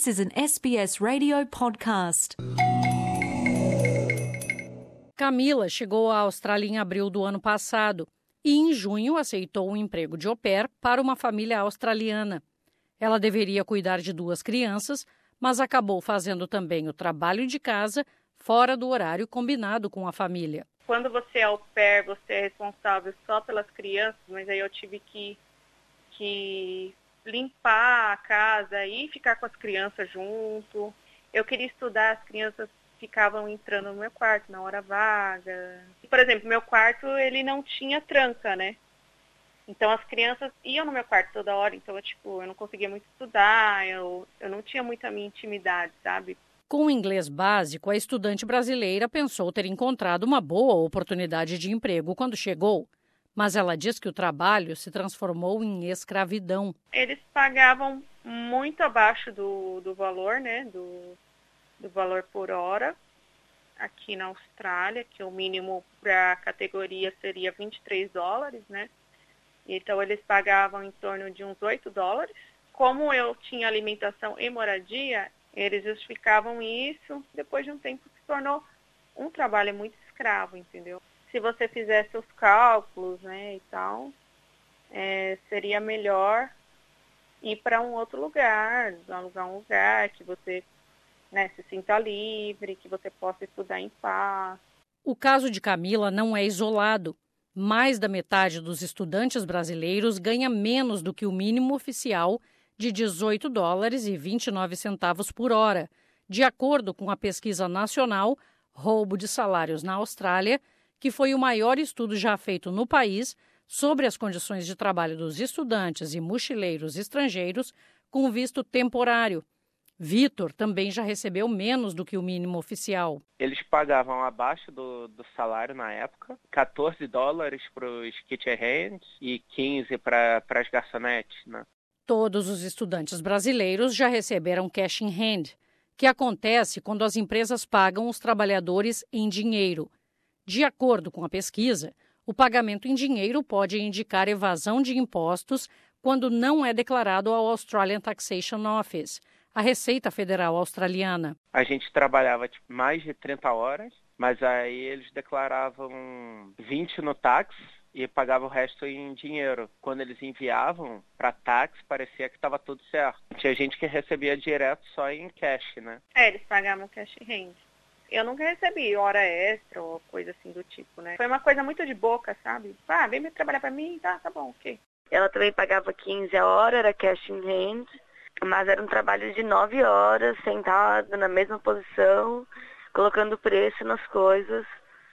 This is an SBS radio podcast. Camila chegou à Austrália em abril do ano passado e, em junho, aceitou um emprego de au pair para uma família australiana. Ela deveria cuidar de 2 crianças, mas acabou fazendo também o trabalho de casa fora do horário combinado com a família. Quando você é au pair, você é responsável só pelas crianças, mas aí eu tive que limpar a casa e ficar com as crianças junto. Eu queria estudar, as crianças ficavam entrando no meu quarto na hora vaga. Por exemplo, meu quarto, ele não tinha tranca, né? Então as crianças iam no meu quarto toda hora, então eu não conseguia muito estudar, eu não tinha muita minha intimidade, sabe? Com o inglês básico, a estudante brasileira pensou ter encontrado uma boa oportunidade de emprego quando chegou, mas ela diz que o trabalho se transformou em escravidão. Eles pagavam muito abaixo do valor, né? Do valor por hora aqui na Austrália, que o mínimo para a categoria seria $23, né? Então eles pagavam em torno de uns $8. Como eu tinha alimentação e moradia, eles justificavam isso, depois de um tempo se tornou um trabalho muito escravo, entendeu? Se você fizesse os cálculos, né, e tal, seria melhor ir para um outro lugar, alugar um lugar que você se sinta livre, que você possa estudar em paz. O caso de Camila não é isolado. Mais da metade dos estudantes brasileiros ganha menos do que o mínimo oficial de $18,29 por hora, de acordo com a pesquisa nacional Roubo de Salários na Austrália, que foi o maior estudo já feito no país sobre as condições de trabalho dos estudantes e mochileiros estrangeiros com visto temporário. Vitor também já recebeu menos do que o mínimo oficial. Eles pagavam abaixo do salário na época, $14 para os kitchen hands e 15 para as garçonetes, né? Todos os estudantes brasileiros já receberam cash in hand, que acontece quando as empresas pagam os trabalhadores em dinheiro. De acordo com a pesquisa, o pagamento em dinheiro pode indicar evasão de impostos quando não é declarado ao Australian Taxation Office, a Receita Federal Australiana. A gente trabalhava mais de 30 horas, mas aí eles declaravam 20 no tax e pagavam o resto em dinheiro. Quando eles enviavam para tax, parecia que estava tudo certo. Tinha gente que recebia direto só em cash, né? Eles pagavam cash in hand. Eu nunca recebi hora extra ou coisa assim do tipo, né? Foi uma coisa muito de boca, sabe? Vem me trabalhar para mim, tá bom, ok. Ela também pagava 15 a hora, era cash in hand, mas era um trabalho de 9 horas, sentado na mesma posição, colocando preço nas coisas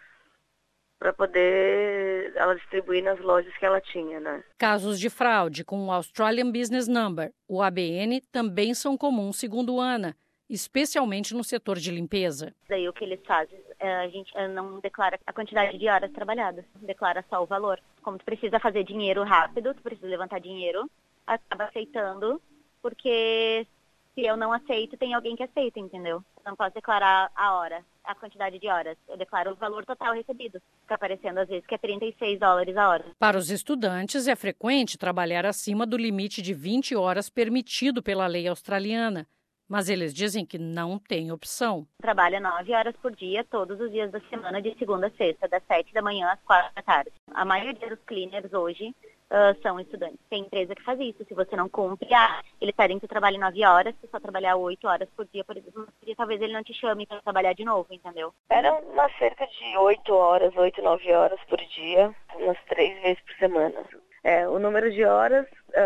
para poder ela distribuir nas lojas que ela tinha, né? Casos de fraude com o Australian Business Number, o ABN, também são comuns, segundo Ana, especialmente no setor de limpeza. Daí o que eles fazem, a gente não declara a quantidade de horas trabalhadas, declara só o valor. Como tu precisa fazer dinheiro rápido, tu precisa levantar dinheiro, acaba aceitando, porque se eu não aceito, tem alguém que aceita, entendeu? Eu não posso declarar a hora, a quantidade de horas. Eu declaro o valor total recebido. Fica aparecendo às vezes que é $36 a hora. Para os estudantes, é frequente trabalhar acima do limite de 20 horas permitido pela lei australiana. Mas eles dizem que não tem opção. Trabalha 9 horas por dia, todos os dias da semana, de segunda a sexta, das 7 da manhã às 4 da tarde. A maioria dos cleaners hoje são estudantes. Tem empresa que faz isso. Se você não cumpre, eles pedem que tu trabalhe 9 horas, se só trabalhar 8 horas por dia, por exemplo, talvez ele não te chame para trabalhar de novo, entendeu? Era uma cerca de 8 horas, 8, 9 horas por dia, umas 3 vezes por semana. O número de horas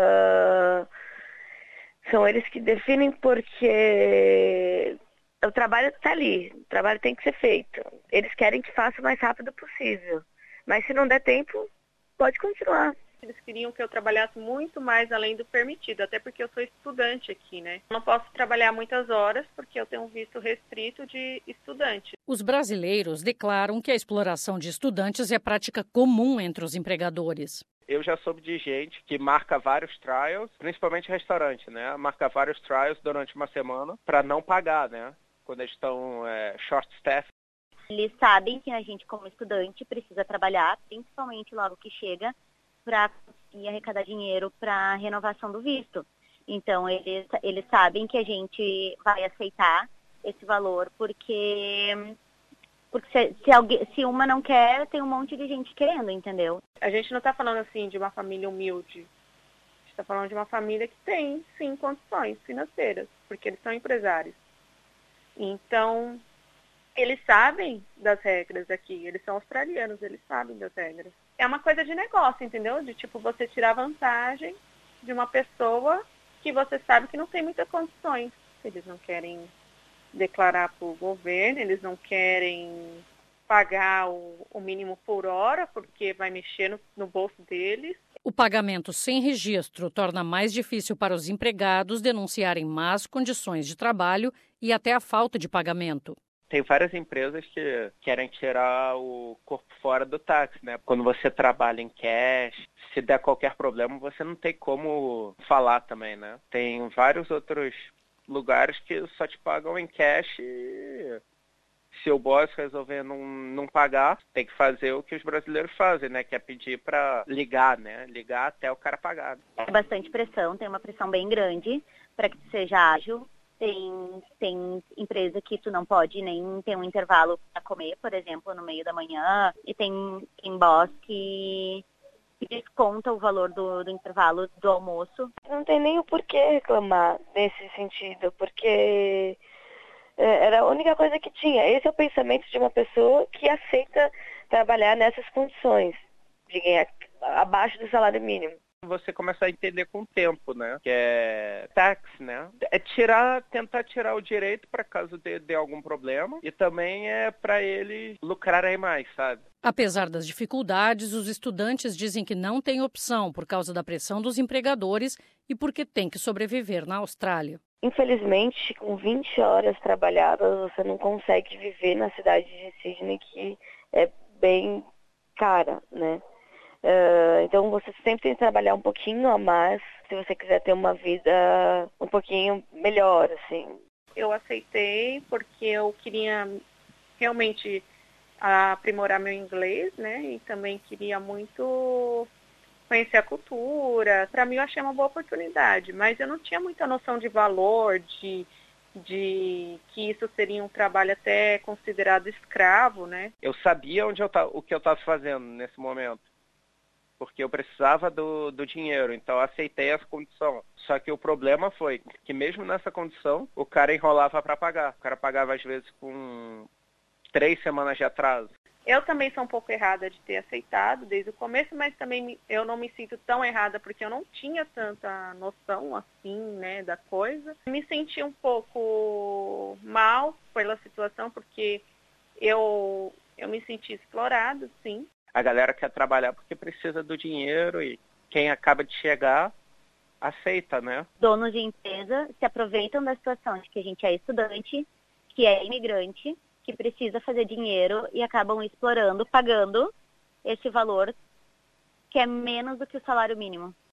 são eles que definem, porque o trabalho está ali, o trabalho tem que ser feito. Eles querem que faça o mais rápido possível, mas se não der tempo, pode continuar. Eles queriam que eu trabalhasse muito mais além do permitido, até porque eu sou estudante aqui, né? Não posso trabalhar muitas horas porque eu tenho um visto restrito de estudante. Os brasileiros declaram que a exploração de estudantes é prática comum entre os empregadores. Eu já soube de gente que marca vários trials, principalmente restaurante, né? Marca vários trials durante uma semana para não pagar, né? Quando eles estão short staff. Eles sabem que a gente, como estudante, precisa trabalhar, principalmente logo que chega, para conseguir arrecadar dinheiro para a renovação do visto. Então, eles sabem que a gente vai aceitar esse valor, porque se uma não quer, tem um monte de gente querendo, entendeu? A gente não está falando assim de uma família humilde. A gente está falando de uma família que tem, sim, condições financeiras, porque eles são empresários. Então, eles sabem das regras aqui. Eles são australianos, eles sabem das regras. É uma coisa de negócio, entendeu? De, tipo, você tirar vantagem de uma pessoa que você sabe que não tem muitas condições. Eles não querem declarar para o governo, eles não querem pagar o mínimo por hora, porque vai mexer no bolso deles. O pagamento sem registro torna mais difícil para os empregados denunciarem más condições de trabalho e até a falta de pagamento. Tem várias empresas que querem tirar o corpo fora do táxi, né? Quando você trabalha em cash, se der qualquer problema, você não tem como falar também, né? Tem vários outros lugares que só te pagam em cash e se o boss resolver não pagar, tem que fazer o que os brasileiros fazem, né? Que é pedir para ligar, né? Ligar até o cara pagar. É bastante pressão, tem uma pressão bem grande para que tu seja ágil. Tem empresa que tu não pode nem ter um intervalo para comer, por exemplo, no meio da manhã. E tem boss que desconta o valor do intervalo do almoço. Não tem nem o porquê reclamar nesse sentido, porque era a única coisa que tinha. Esse é o pensamento de uma pessoa que aceita trabalhar nessas condições, de ganhar abaixo do salário mínimo. Você começa a entender com o tempo, né? Que é tax, né? É tentar tirar o direito para caso dê algum problema e também é para eles lucrarem mais, sabe? Apesar das dificuldades, os estudantes dizem que não têm opção por causa da pressão dos empregadores e porque têm que sobreviver na Austrália. Infelizmente, com 20 horas trabalhadas, você não consegue viver na cidade de Sydney, que é bem cara, né? Então você sempre tem que trabalhar um pouquinho a mais se você quiser ter uma vida um pouquinho melhor, assim. Eu aceitei porque eu queria realmente aprimorar meu inglês, né? E também queria muito conhecer a cultura. Para mim eu achei uma boa oportunidade, mas eu não tinha muita noção de valor, de que isso seria um trabalho até considerado escravo, né? Eu sabia o que eu estava fazendo nesse momento, porque eu precisava do dinheiro, então eu aceitei essa condição. Só que o problema foi que mesmo nessa condição, o cara enrolava para pagar. O cara pagava às vezes com 3 semanas de atraso. Eu também sou um pouco errada de ter aceitado desde o começo, mas também eu não me sinto tão errada porque eu não tinha tanta noção assim, né, da coisa. Me senti um pouco mal pela situação porque eu me senti explorada, sim. A galera quer trabalhar porque precisa do dinheiro e quem acaba de chegar aceita, né? Donos de empresa se aproveitam da situação de que a gente é estudante, que é imigrante, que precisa fazer dinheiro e acabam explorando, pagando esse valor que é menos do que o salário mínimo.